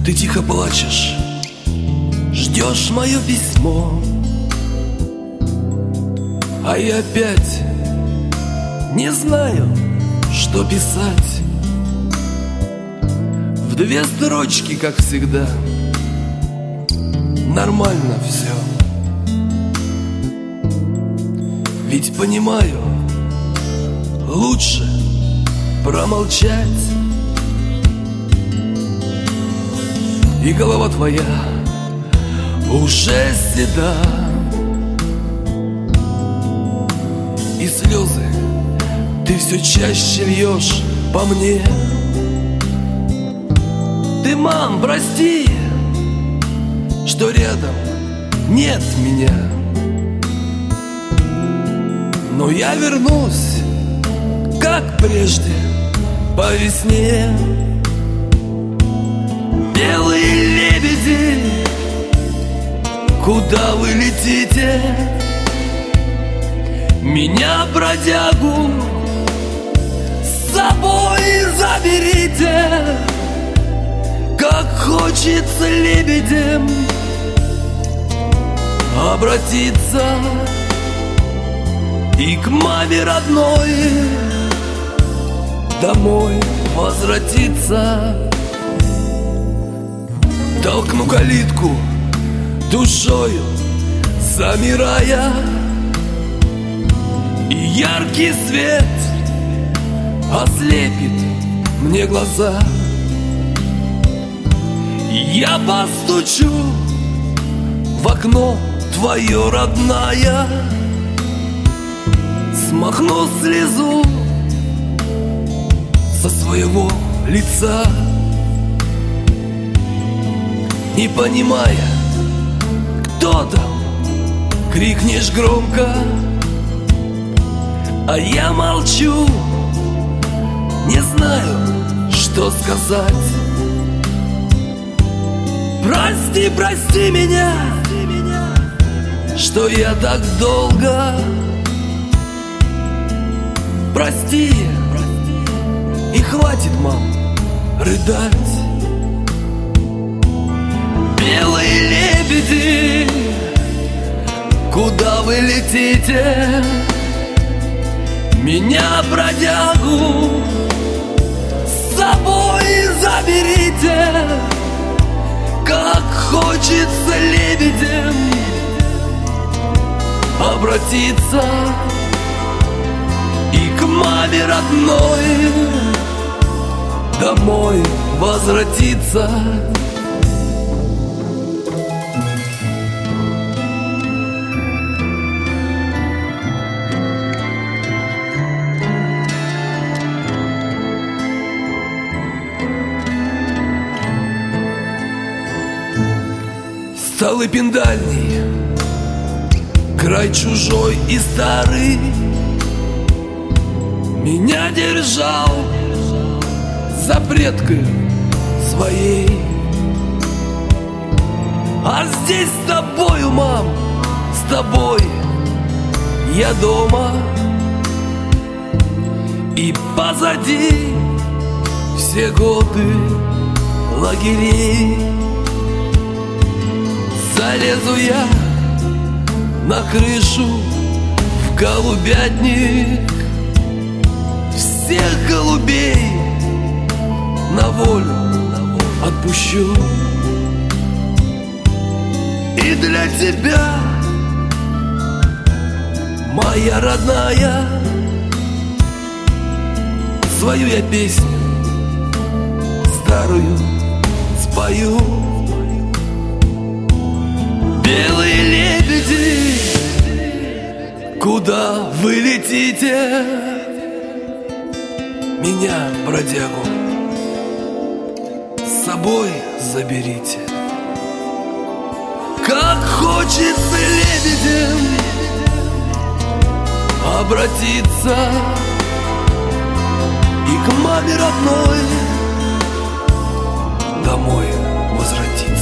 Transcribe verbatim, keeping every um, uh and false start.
Ты тихо плачешь, ждешь мое письмо, а я опять не знаю, что писать. В две строчки, как всегда, нормально все. Ведь понимаю, лучше промолчать. И голова твоя уже седа, и слезы ты все чаще льешь по мне. Ты, мам, прости, что рядом нет меня, но я вернусь, как прежде, по весне. Белые лебеди, куда вы летите? Меня, бродягу, с собой заберите. Как хочется лебедем обратиться и к маме родной домой возвратиться. Толкну калитку душою, замирая, и яркий свет ослепит мне глаза. Я постучу в окно твое родная, смахну слезу со своего лица. Не понимая, кто там, крикнешь громко, а я молчу, не знаю, что сказать. Прости, прости меня, что я так долго. Прости, и хватит, мам, рыдать. Белые лебеди, куда вы летите? Меня, бродягу, с собой заберите. Как хочется лебедем обратиться и к маме родной домой возвратиться. Столыпин дальний, край чужой и старый, меня держал за предкой своей. А здесь с тобою, мам, с тобой я дома. И позади все годы лагерей. Залезу я на крышу в голубятник, всех голубей на волю отпущу. И для тебя, моя родная, свою я песню старую спою. Белые лебеди, куда вы летите? Меня, бродягу, с собой заберите. Как хочется лебедем обратиться и к маме родной домой возвратиться.